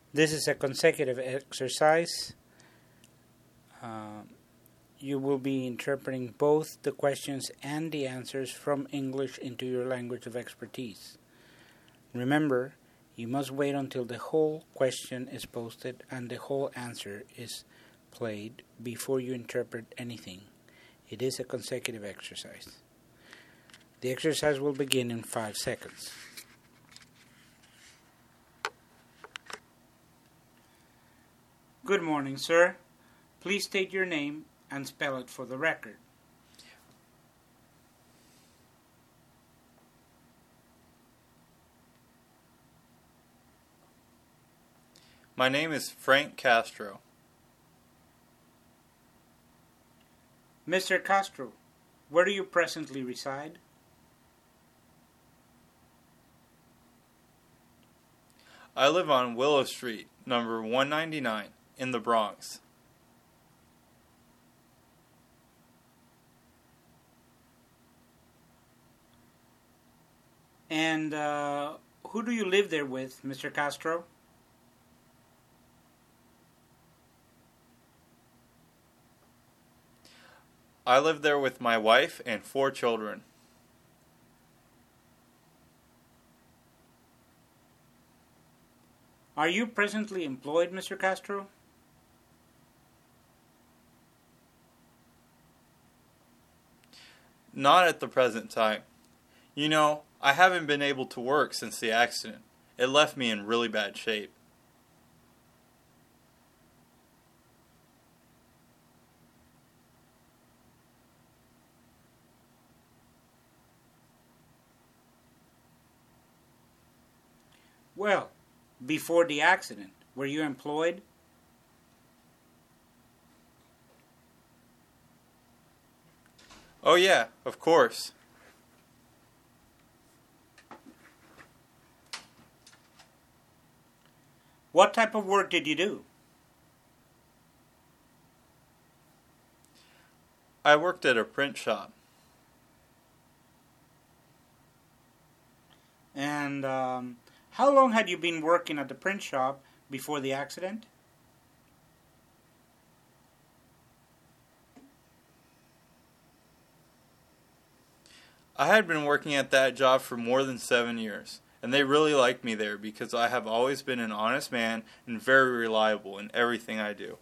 This is a consecutive exercise. You will be interpreting both the questions and the answers from English into your language of expertise. Remember, you must wait until the whole question is posted and the whole answer is played before you interpret anything. It is a consecutive exercise. The exercise will begin in 5 seconds. Good morning, sir. Please state your name and spell it for the record. My name is Frank Castro. Mr. Castro, where do you presently reside? I live on Willow Street, number 199, in the Bronx. And who do you live there with, Mr. Castro? I live there with my wife and 4 children. Are you presently employed, Mr. Castro? Not at the present time. You know, I haven't been able to work since the accident. It left me in really bad shape. Well, before the accident, were you employed? Oh yeah, of course. What type of work did you do? I worked at a print shop. And how long had you been working at the print shop before the accident? I had been working at that job for more than 7 years, and they really liked me there because I have always been an honest man and very reliable in everything I do.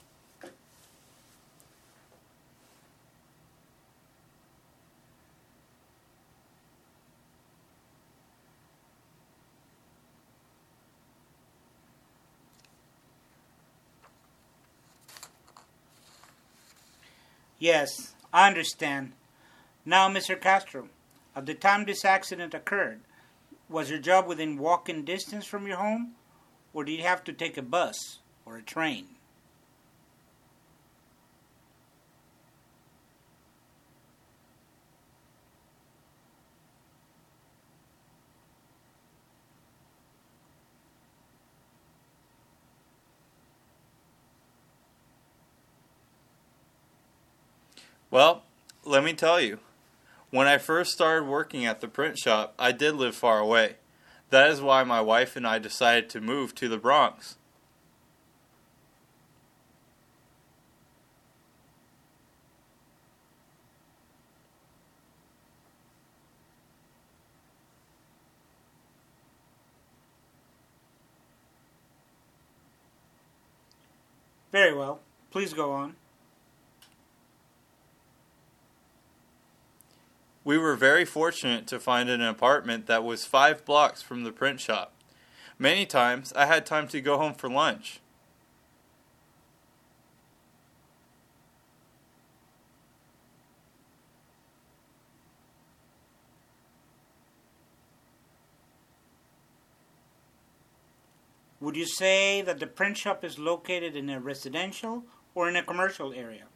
Yes, I understand. Now, Mr. Castro, at the time this accident occurred, was your job within walking distance from your home, or did you have to take a bus or a train? Well, let me tell you. When I first started working at the print shop, I did live far away. That is why my wife and I decided to move to the Bronx. Very well. Please go on. We were very fortunate to find an apartment that was 5 blocks from the print shop. Many times I had time to go home for lunch. Would you say that the print shop is located in a residential or in a commercial area?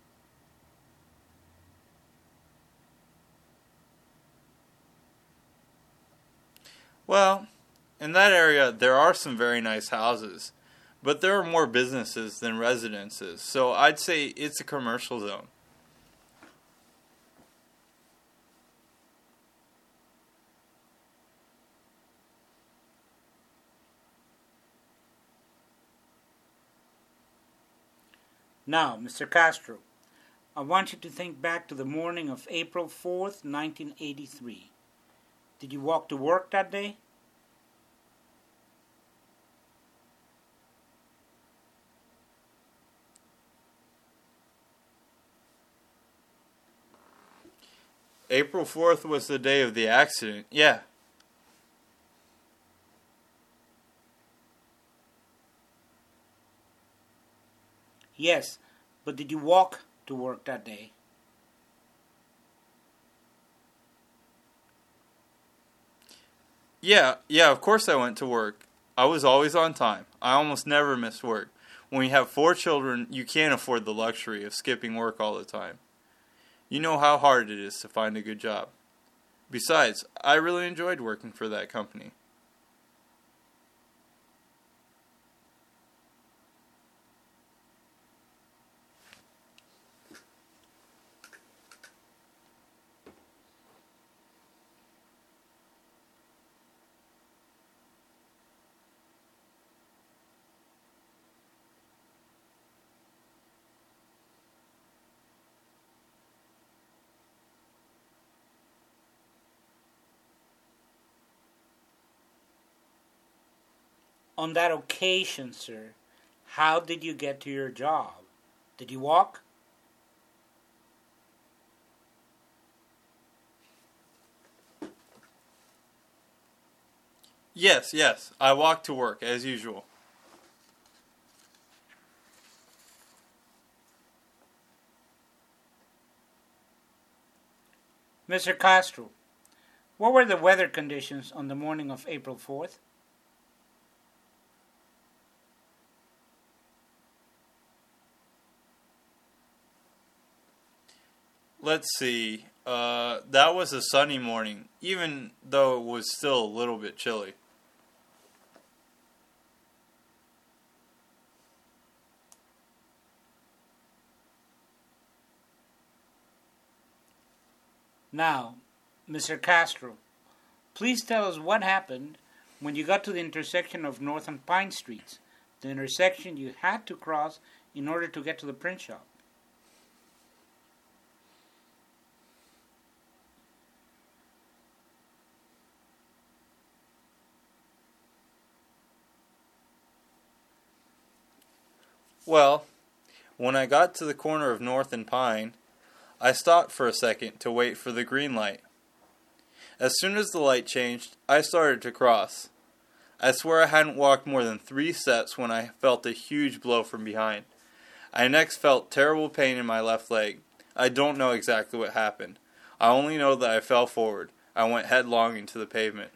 Well, in that area there are some very nice houses, but there are more businesses than residences, so I'd say it's a commercial zone. Now, Mr. Castro, I want you to think back to the morning of April 4th, 1983. Did you walk to work that day? April 4th was the day of the accident. Yeah. Yes, but did you walk to work that day? Yeah, of course I went to work. I was always on time. I almost never missed work. When you have 4 children, you can't afford the luxury of skipping work all the time. You know how hard it is to find a good job. Besides, I really enjoyed working for that company. On that occasion, sir, how did you get to your job? Did you walk? Yes, I walked to work as usual. Mr. Castro, what were the weather conditions on the morning of April 4th? Let's see. That was a sunny morning, even though it was still a little bit chilly. Now, Mr. Castro, please tell us what happened when you got to the intersection of North and Pine Streets, the intersection you had to cross in order to get to the print shop. Well, when I got to the corner of North and Pine, I stopped for a second to wait for the green light. As soon as the light changed, I started to cross. I swear I hadn't walked more than 3 steps when I felt a huge blow from behind. I next felt terrible pain in my left leg. I don't know exactly what happened. I only know that I fell forward. I went headlong into the pavement.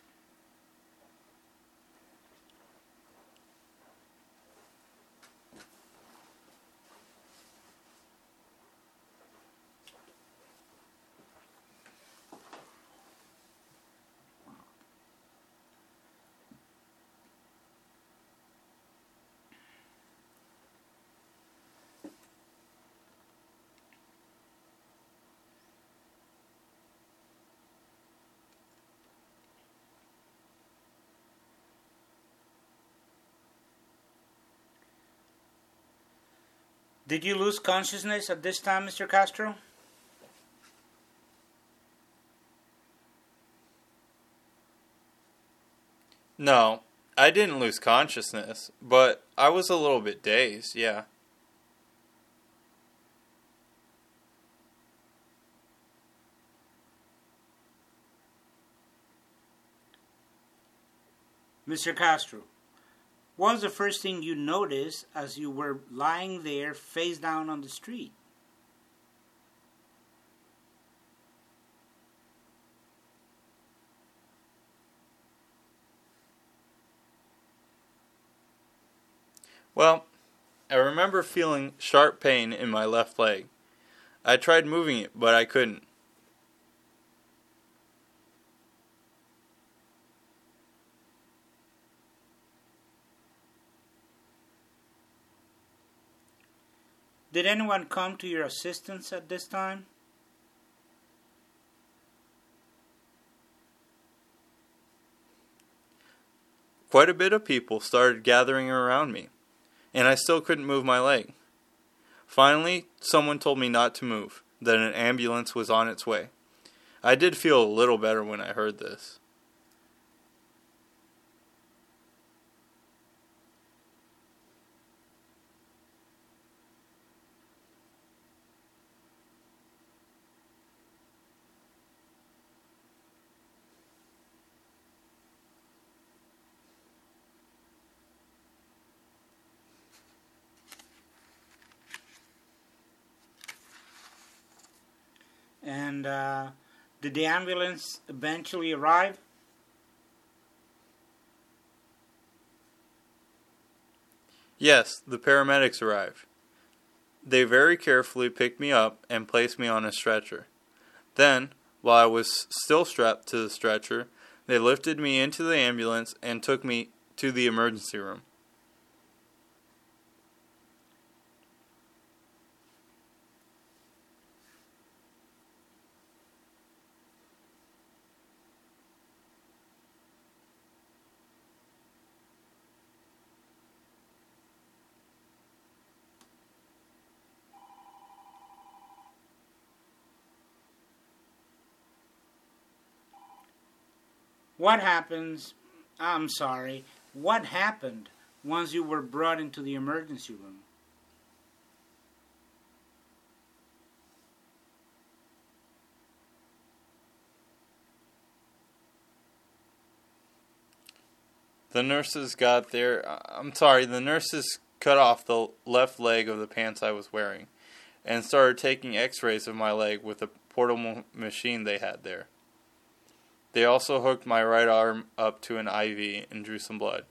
Did you lose consciousness at this time, Mr. Castro? No, I didn't lose consciousness, but I was a little bit dazed, yeah. Mr. Castro, what was the first thing you noticed as you were lying there face down on the street? Well, I remember feeling sharp pain in my left leg. I tried moving it, but I couldn't. Did anyone come to your assistance at this time? Quite a bit of people started gathering around me, and I still couldn't move my leg. Finally, someone told me not to move, that an ambulance was on its way. I did feel a little better when I heard this. And did the ambulance eventually arrive? Yes, the paramedics arrived. They very carefully picked me up and placed me on a stretcher. Then, while I was still strapped to the stretcher, they lifted me into the ambulance and took me to the emergency room. What happens? I'm sorry. What happened once you were brought into the emergency room? The nurses cut off the left leg of the pants I was wearing and started taking x-rays of my leg with a portable machine they had there. They also hooked my right arm up to an IV and drew some blood.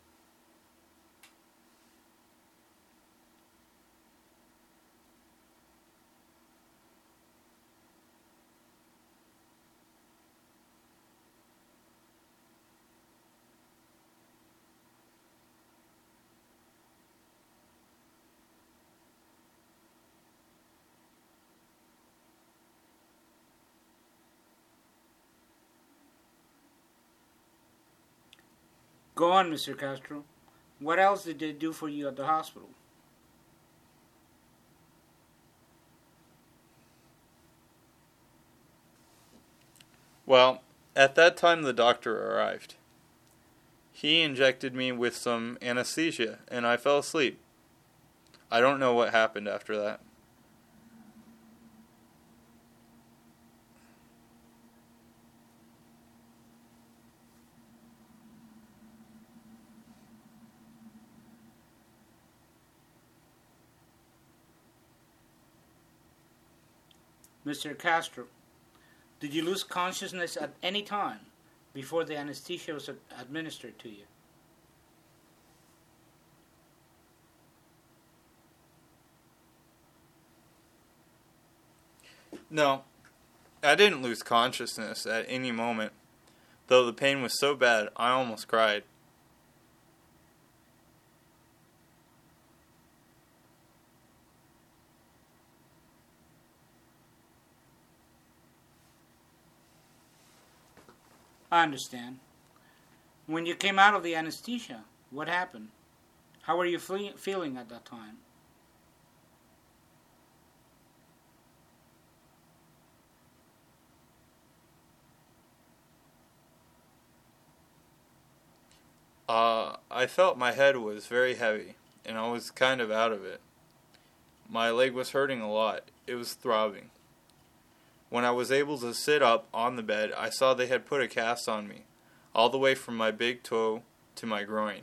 Go on, Mr. Castro. What else did they do for you at the hospital? Well, at that time the doctor arrived. He injected me with some anesthesia and I fell asleep. I don't know what happened after that. Mr. Castro, did you lose consciousness at any time before the anesthesia was administered to you? No, I didn't lose consciousness at any moment, though the pain was so bad I almost cried. I understand. When you came out of the anesthesia, what happened? How were you feeling at that time? I felt my head was very heavy, and I was kind of out of it. My leg was hurting a lot. It was throbbing. When I was able to sit up on the bed, I saw they had put a cast on me, all the way from my big toe to my groin.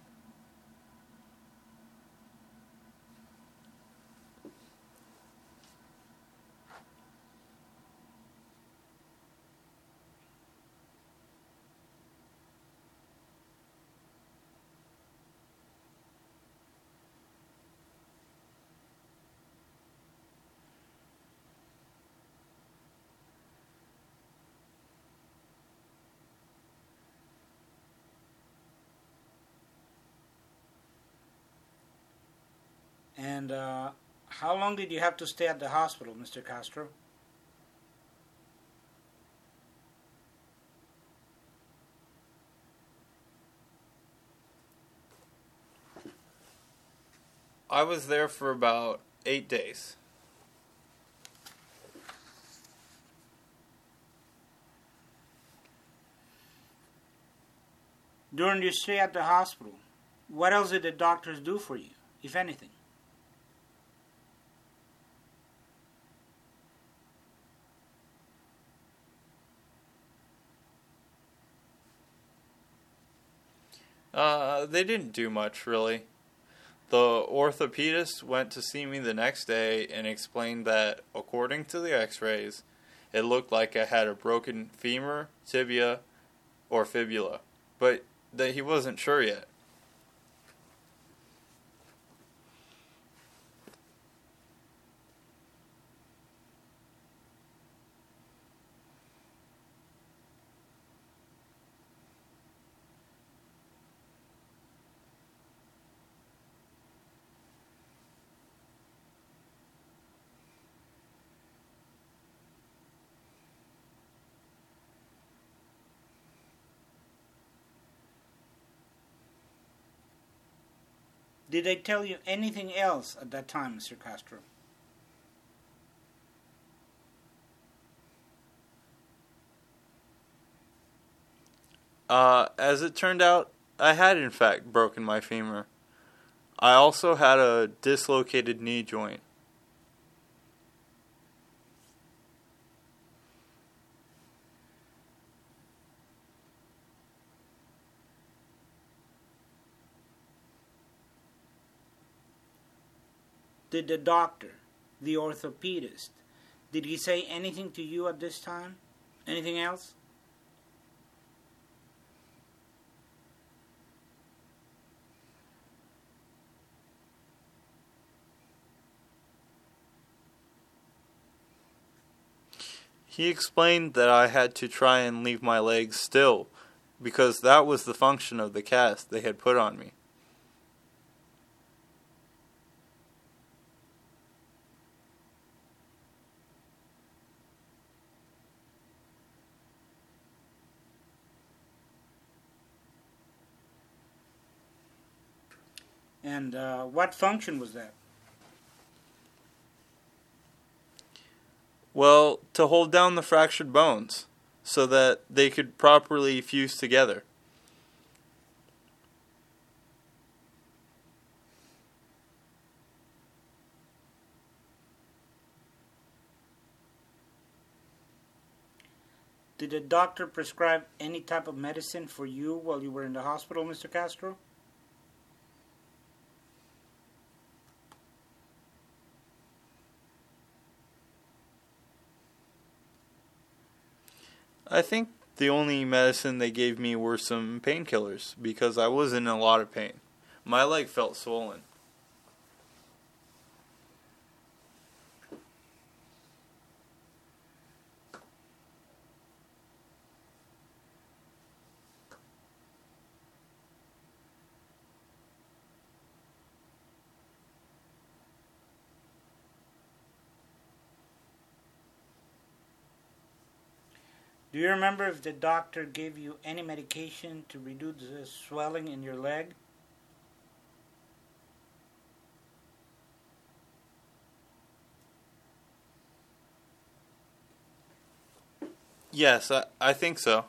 And how long did you have to stay at the hospital, Mr. Castro? I was there for about 8 days. During your stay at the hospital, what else did the doctors do for you, if anything? They didn't do much, really. The orthopedist went to see me the next day and explained that, according to the x-rays, it looked like I had a broken femur, tibia, or fibula, but that he wasn't sure yet. Did they tell you anything else at that time, Mr. Castro? As it turned out, I had in fact broken my femur. I also had a dislocated knee joint. Did the doctor, the orthopedist, did he say anything to you at this time? Anything else? He explained that I had to try and leave my legs still, because that was the function of the cast they had put on me. And what function was that? Well, to hold down the fractured bones, so that they could properly fuse together. Did the doctor prescribe any type of medicine for you while you were in the hospital, Mr. Castro? I think the only medicine they gave me were some painkillers, because I was in a lot of pain. My leg felt swollen. Do you remember if the doctor gave you any medication to reduce the swelling in your leg? Yes, I think so.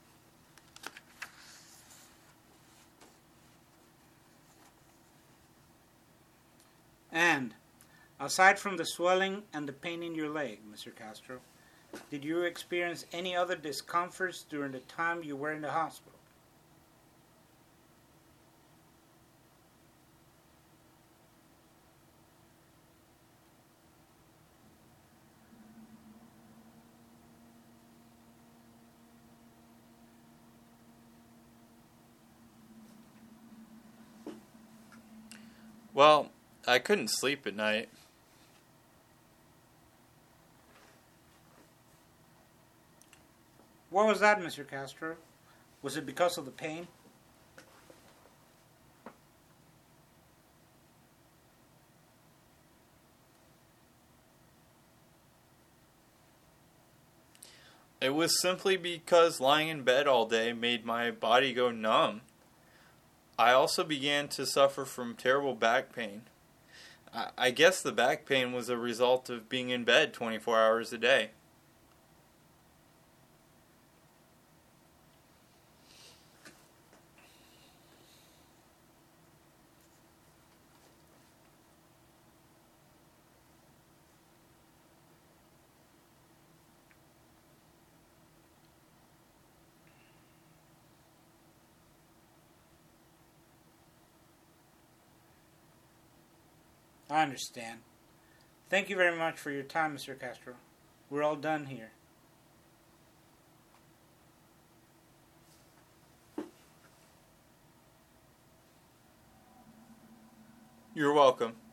And, aside from the swelling and the pain in your leg, Mr. Castro, did you experience any other discomforts during the time you were in the hospital? Well, I couldn't sleep at night. What was that, Mr. Castro? Was it because of the pain? It was simply because lying in bed all day made my body go numb. I also began to suffer from terrible back pain. I guess the back pain was a result of being in bed 24 hours a day. I understand. Thank you very much for your time, Mr. Castro. We're all done here. You're welcome.